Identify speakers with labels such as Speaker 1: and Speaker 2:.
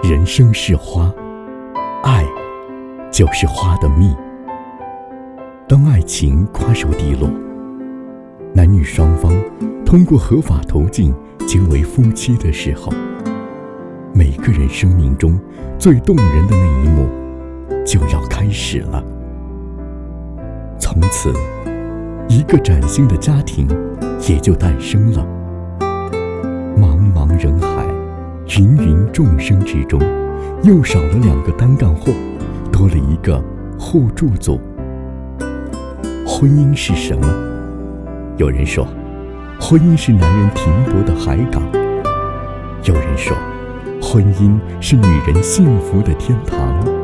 Speaker 1: 人生是花，爱就是花的蜜。当爱情瓜熟蒂落，男女双方通过合法途径结为夫妻的时候，每个人生命中最动人的那一幕就要开始了。从此，一个崭新的家庭也就诞生了。茫茫人海，芸芸众生之中，又少了2个单干户，多了一个互助组。婚姻是什么？有人说，婚姻是男人停泊的海港；有人说，婚姻是女人幸福的天堂。